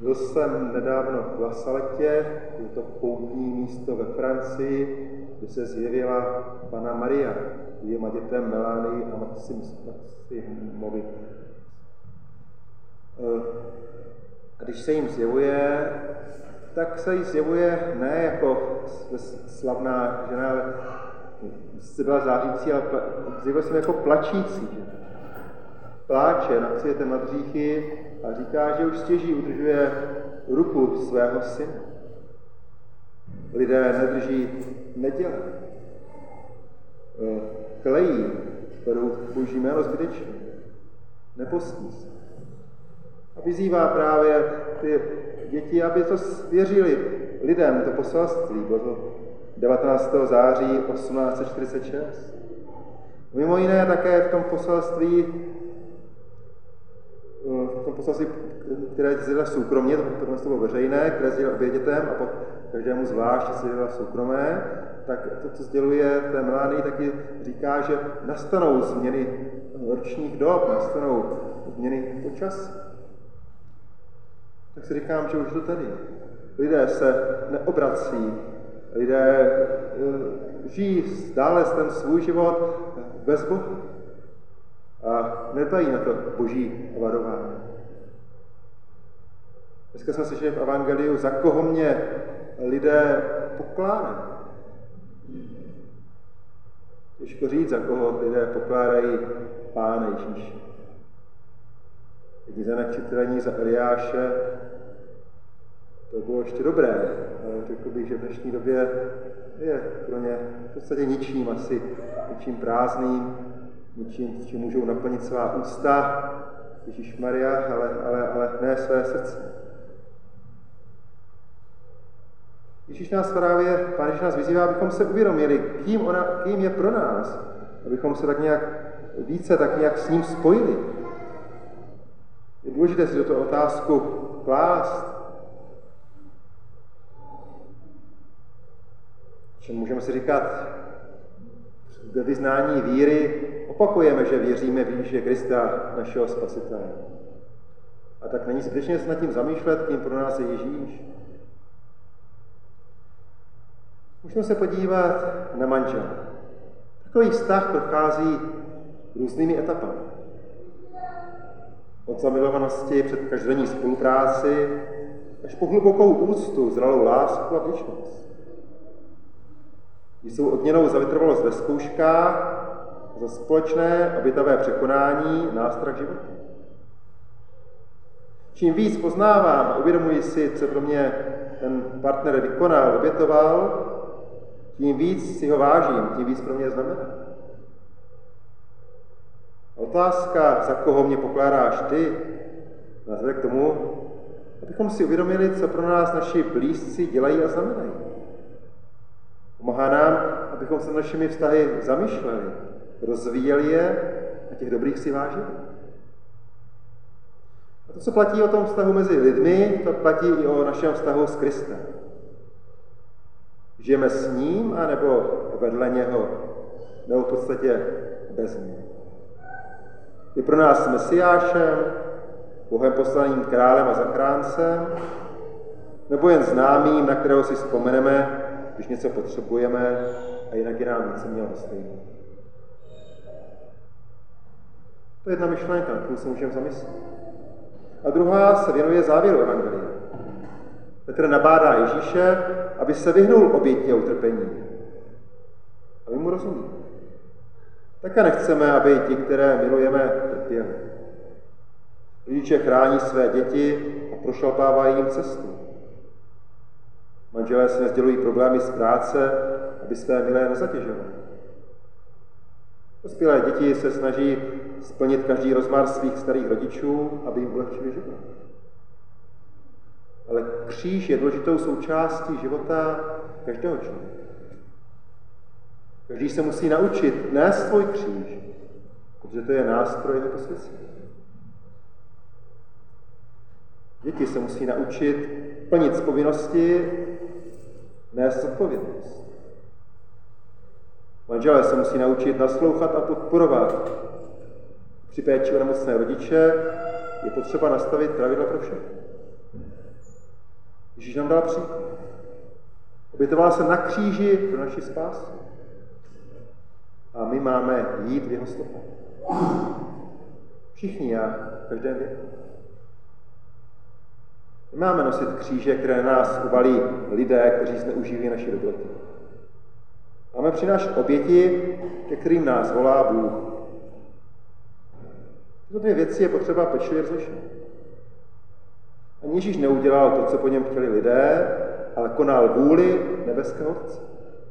Byl jsem nedávno v La Saletě, je to poutní místo ve Francii, kde se zjevila Panna Maria, dvěma dětem Melanii a Maximovi. A když se jim zjevuje, tak se jí zjevuje ne jako slavná žena, ale byla zářící, ale zjevuje se jako plačící žena. Pláče nad světem, nad hříchy a říká, že už stěží udržuje ruku svého syna. Lidé nedrží neděle. Klejí, berou Boží jméno zbytečně. Nepostí se. A vyzývá právě ty děti, aby to svěřili lidem, to poselství. Bylo to 19. září 1846. Mimo jiné také v tom poselství, které sdělila soukromně, to bylo veřejné, které sdělila obě dětem a pak každému zvlášť sdělila soukromé, tak to, co sděluje té Melanii, taky říká, že nastanou změny ročních dob, nastanou změny počasí. Tak si říkám, že už to tady. Lidé se neobrací, lidé žijí dále ten svůj život bez Boha. A nedbají na to Boží varování. Dneska jsme slyšeli v Evangeliu, za koho mě lidé pokládají. Těžko říct, za koho lidé pokládají Pána Ježíše. Jedni za nečitelení za Eliáše, to bylo ještě dobré, ale řekl bych, že v dnešní době je pro ně v podstatě ničím prázdným, ničím, s čím můžou naplnit svá ústa, Ježíšmarja, ale ne své srdce. Pán Ježíš nás vyzývá, abychom se uvědomili, kým je pro nás, abychom se tak nějak s ním spojili. Je důležité si tuto otázku klást. Čím můžeme si říkat, ve vyznání víry opakujeme, že věříme v Ježíše Krista, našeho Spasitele. A tak není zbytečně se nad tím zamýšlet, kým pro nás je Ježíš. Můžeme se podívat na manžela. Takový vztah prochází různými etapami. Od zamilovanosti před každodenní spolupráci až po hlubokou úctu, zralou lásku a vděčnost. Jsou odměnou za vytrvalost ve zkouškách, za společné a bytavé překonání nástrah života. Čím víc poznávám a uvědomuji si, co pro mě ten partner vykonal, obětoval, tím víc si ho vážím, tím víc pro mě znamená. Otázka, za koho mě pokládáš ty, nás vede k tomu, abychom si uvědomili, co pro nás naši blízci dělají a znamenají. Pomáhá nám, abychom se našimi vztahy zamýšleli, rozvíjeli je a těch dobrých si vážili. A to, co platí o tom vztahu mezi lidmi, to platí i o našem vztahu s Kristem. Žijeme s ním, anebo vedle něho, nebo v podstatě bez něj. Je pro nás Mesiášem, Bohem poslaným králem a zachráncem, nebo jen známým, na kterého si vzpomeneme, když něco potřebujeme a jinak je nám nic mělo stejně. To je jedna myšlenka, na kterou se můžeme zamyslet. A druhá se věnuje závěru Evangelia. Petr nabádá Ježíše, aby se vyhnul oběti a utrpení. A my mu rozumíme. Také nechceme, aby ti, které milujeme, trpěli. Rodiče chrání své děti a prošlapávají jim cestu. Manželé si nesdělují problémy z práce, aby své milé nezatěžovali. Dospělé děti se snaží splnit každý rozmar svých starých rodičů, aby jim ulehčili život. Ale kříž je důležitou součástí života každého člověka. Každý se musí naučit nést svůj kříž, protože to je nástroj jeho posvěcení. Děti se musí naučit plnit z povinnosti, nést zodpovědnost. Manželé se musí naučit naslouchat a podporovat. Při péči o nemocné rodiče je potřeba nastavit pravidla pro všechny. Ježíš nám dal příklad. Obětoval se na kříži pro naši spásu. A my máme jít v jeho stopách. Všichni a v každém věku. Nemáme nosit kříže, které na nás uvalí lidé, kteří zneužívají naši dobrotu. Máme přinášet oběti, ke kterým nás volá Bůh. Tyto dvě věci je potřeba pečlivě rozlišit. Ani Ježíš neudělal to, co po něm chtěli lidé, ale konal vůli nebeského Otce.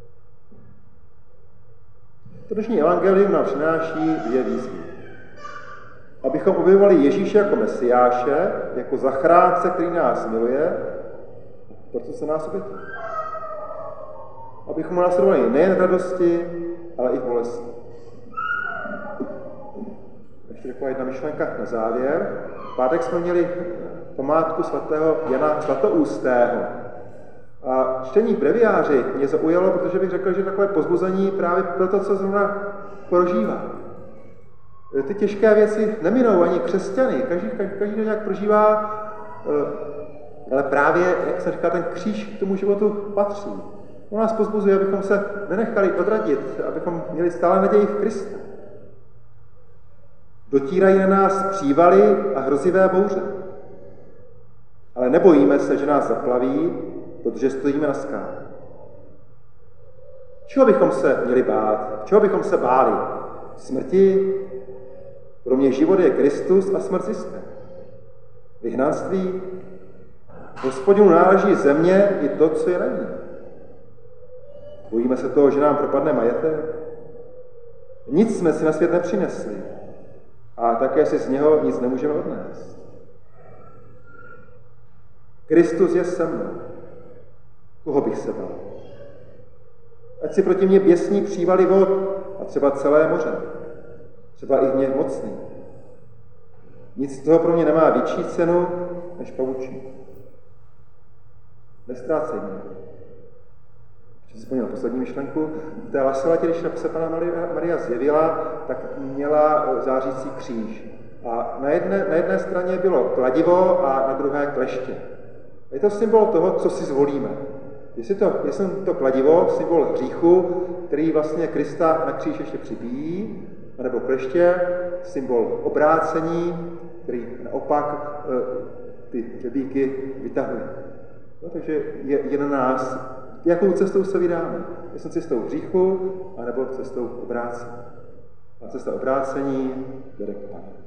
To dnešní evangelium nám přináší dvě výzvy. Abychom objevovali Ježíše jako Mesiáše, jako zachránce, který nás miluje, proto se nás obětuje. Abychom ho následovali nejen v radosti, ale i v bolesti. Ještě taková jedna myšlenka na závěr. V pátek jsme měli památku svatého Jana Zlatoustého. A čtení v breviáři mě zaujalo, protože bych řekl, že takové povzbuzení právě pro to, co zrovna prožívá. Ty těžké věci neminou ani křesťany. Každý to nějak prožívá, ale právě, jak jsem říkal, ten kříž k tomu životu patří. On nás povzbuzuje, abychom se nenechali odradit, abychom měli stále naději v Krista. Dotírají na nás přívaly a hrozivé bouře. Ale nebojíme se, že nás zaplaví, protože stojíme na skále. Čeho bychom se měli bát? Čeho bychom se báli? Smrti? Pro mě život je Kristus a smrt ziskem. Vyhnanství? Hospodinu náleží země i to, co je na ní. Bojíme se toho, že nám propadne majetek? Nic jsme si na svět nepřinesli a také si z něho nic nemůžeme odnést. Kristus je se mnou. Koho bych se bál? Ať si proti mě běsní přívaly vod a třeba celé moře. Třeba i hněv mocný. Nic z toho pro mě nemá větší cenu než pavučí. Nestrácej mě. Ještě si vzpomněl poslední myšlenku. V té Laselatě, když se Panna Maria zjevila, tak měla zářící kříž. A na jedné straně bylo kladivo a na druhé kleště. A je to symbol toho, co si zvolíme. Jestli to kladivo, symbol hříchu, který vlastně Krista na kříž ještě přibíjí, nebo kleště, symbol obrácení, který naopak ty hřebíky vytahuje. No, takže je na nás, jakou cestou se vydáme. Jestli cestou hříchu, anebo cestou obrácení. A cesta obrácení vede k Pánu.